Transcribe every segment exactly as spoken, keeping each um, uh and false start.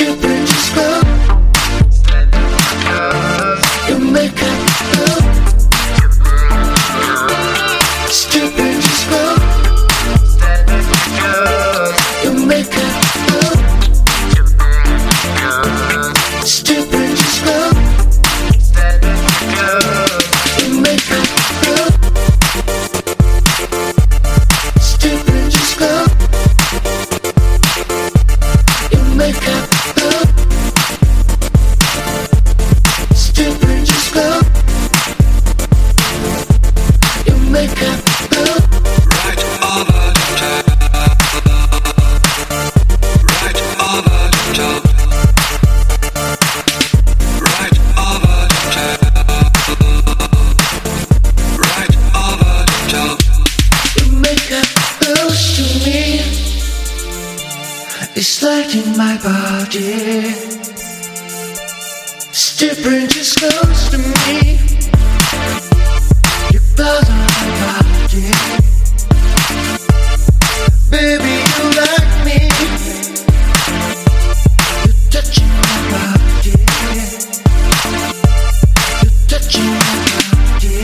Stupid, just go. You make up love. Stupid, just go. You make up love. Stupid, just go. You make up love. Stupid, just go. You make up love. Stupid, just go. You make up love. Right over the top. Right over the top. Right over the top. Right over the top. You make up close to me. It's lighting my body. Stupid, just close to me. You bother my body. Baby, you like me. You're touching my body. You're touching my body.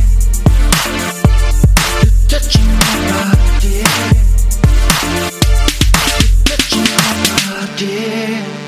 You're touching my body. You're touching my body.